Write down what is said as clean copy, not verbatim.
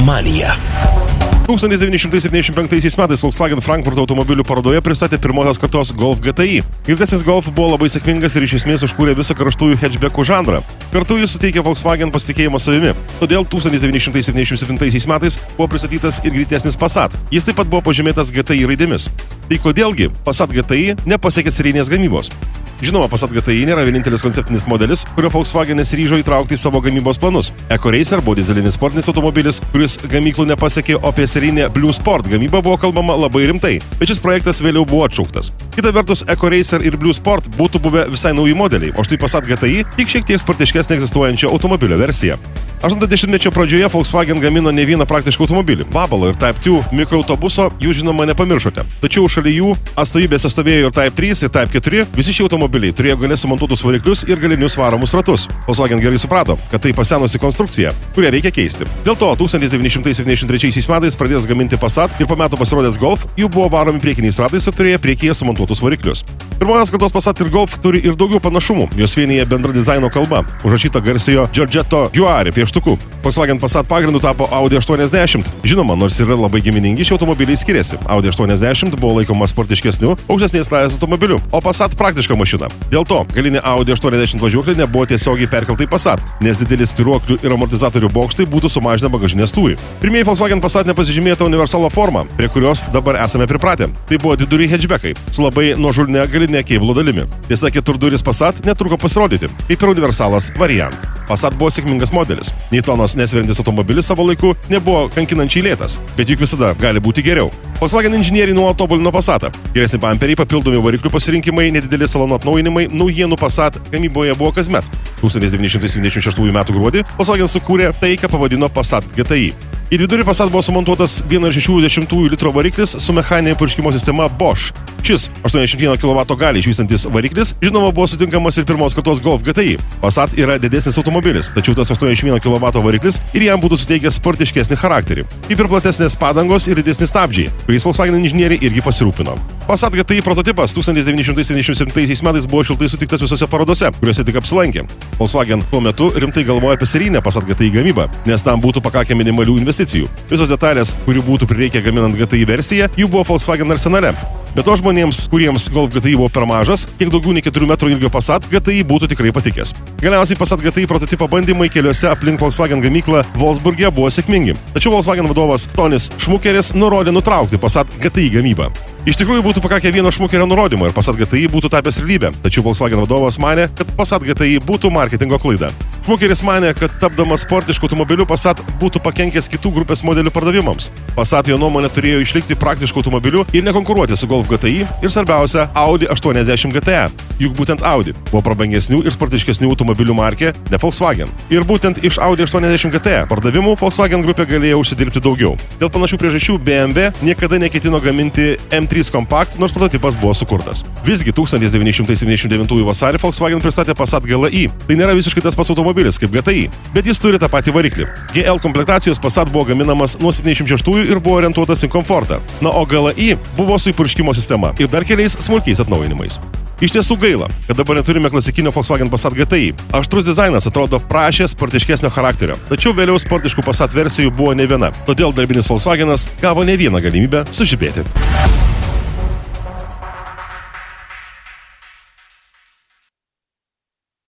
manija. 1975 metais Volkswagen Frankfurto automobilių parodoje pristatė pirmosios kartos Golf GTI. Girtasis Golf buvo labai sėkmingas ir iš esmės užkūrė visą karštųjų hatchbackų žanrą. Kartu jis suteikė Volkswagen pasitikėjimą savimi. Todėl 1977 metais buvo pristatytas ir greitesnis Passat. Jis taip pat buvo pažymėtas GTI raidėmis. Tai kodėlgi Passat GTI nepasiekė serijinės gamybos? Žinoma, Passat GTI nėra vienintelis konceptinis modelis, kurio Volkswagen nesiryžo įtraukti į savo gamybos planus. EcoRacer buvo dizelinis sportinis automobilis, kuris gamyklų nepasiekė, o apie serijinę Blue Sport gamybą buvo kalbama labai rimtai, bet šis projektas vėliau buvo atšauktas. Kita vertus, EcoRacer ir Blue Sport būtų buvę visai nauji modeliai, o štai Passat GTI tik šiek tiek spartiškesnė egzistuojančio automobilio versija. 80-mečio pradžioje Volkswagen gamino ne vieną praktišką automobilį. Vabalo ir Type 2 mikroautobuso jūs žinoma nepamiršote. Tačiau šalia jų atstovybėse stovėjo ir Type 3 ir Type 4. Visi šie automobiliai turėjo gale sumontuotus variklius ir galinius varomus ratus. Volkswagen gerai suprato, kad tai pasenusi konstrukcija, kurią reikia keisti. Dėl to 1973 metais pradės gaminti Passat ir po metų pasirodęs Golf jų buvo varomi priekiniais ratais ir turėjo priekyje sumontuotus variklius. Pirmosios kartos Passat ir Golf turi ir daugiau panašumų. Jos vienyje bendra dizaino kalba, užrašyta garsiojo Giorgetto Giuari pieštuku. Volkswagen Passat pagrindu tapo Audi 80. Žinoma, nors yra labai giminingi, šie automobiliai skiriasi. Audi 80 buvo laikomas sportiškesniu, aukštesnės klasės automobiliu, o Passat praktiška mašina. Dėl to galinė Audi 80 važiuoklė nebuvo tiesiogiai perkelta į Passat, nes didelis spyruoklių ir amortizatorių bokštai būtų sumažinę bagažinės tūrį. Pirmieji Volkswagen Passat nepažymėjo tą universalo formą, prie kurios dabar esame pripratę. Tai buvo diduriai hatchbackai su labai nuožulne galinė kėbulo dalimi. Tiesa, keturduris Passat netruko pasirodyti, kaip ir universalas variant. Passat buvo sėkmingas modelis. Nei tonos nesverintis automobilis savo laiku nebuvo kankinančiai lėtas, bet juk visada gali būti geriau. Volkswagen inžinieriai nuolat tobulino Passatą. Geresni bamperiai, papildomi variklių pasirinkimai, nedideli salono atnaujinimai, naujienų Passat gamyboje buvo kasmet. 1976 m. gruodį Volkswagen sukūrė tai, ką pavadino Passat GTI. Į vidurį Passat buvo sumontuotas 1,6 litro variklis su mechaninė purškimo sistema Bosch. Šis 81 kW galią išvystantis variklis, žinoma, buvo sutinkamas ir pirmos kartos Golf GTI. Passat yra didesnis automobilis, tačiau tas 81 kW variklis ir jam būtų suteikęs sportiškesnį charakterį. Kaip ir platesnės padangos ir didesni stabdžiai, kuriais Volkswagen inžinieriai irgi pasirūpino. Passat GTI prototipas 1977 metais buvo šiltai sutiktas visose parodose, kuriuose tik apsilankė. Volkswagen tuo metu rimtai galvoja apie serijinę Passat GTI gamybą, nes tam būtų pakakę minimalių investicijų. Visos detalės, kurių būtų prireikę gaminant GTI versiją, jų buvo Volkswagen arsenale. Bet to žmonėms, kuriems Golf GTI buvo per mažas, kiek daugiau nei 4 metrų ilgio Passat GTI būtų tikrai patikęs. Galiausiai Passat GTI prototipo bandymai keliuose aplink Volkswagen gamyklą Wolfsburge buvo sėkmingi. Tačiau Volkswagen vadovas Tonis Šmukeris nurodė nutraukti Passat GTI gamybą. Iš tikrųjų būtų pakakę vieno Šmukerio nurodymo ir Passat GTI būtų tapęs realybė, tačiau Volkswagen vadovas manė, kad Passat GTI būtų marketingo klaida. Šmukeris manė, kad tapdamas sportišku automobiliu Passat būtų pakenkęs kitų grupės modelių pardavimams. Passat jo nuomonė turėjo išlikti praktišku automobiliu ir nekonkuruoti su Golf GTI ir svarbiausia Audi 80 GTE. Juk būtent Audi buvo prabangesnių ir sportiškesnių automobilių markė, ne Volkswagen. Ir būtent iš Audi 80 GTE pardavimų Volkswagen grupė galėjo užsidirbti daugiau. Dėl panašių priežasčių BMW niekada neketino gaminti M3 Compact, nors prototipas buvo sukurtas. Visgi 1979 vasarį Volkswagen pristatė Passat GLI. Tai nėra visiškai tas pats automobilis kaip GTI, bet jis turi tą patį variklį. GL komplektacijos Passat buvo gaminamas nuo 76 ir buvo orientuotas į komfortą. Na, o GLI buvo su įpurškimo sistema ir dar keliais smulkiais atnaujinimais. Iš tiesų gaila, kad dabar neturime klasikinio Volkswagen Passat GTI. Aštrus dizainas atrodo prašė sportiškesnio charakterio, tačiau vėliau sportiškų Passat versijų buvo ne viena. Todėl darbinis Volkswagenas gavo ne vieną galimybę sužibėti.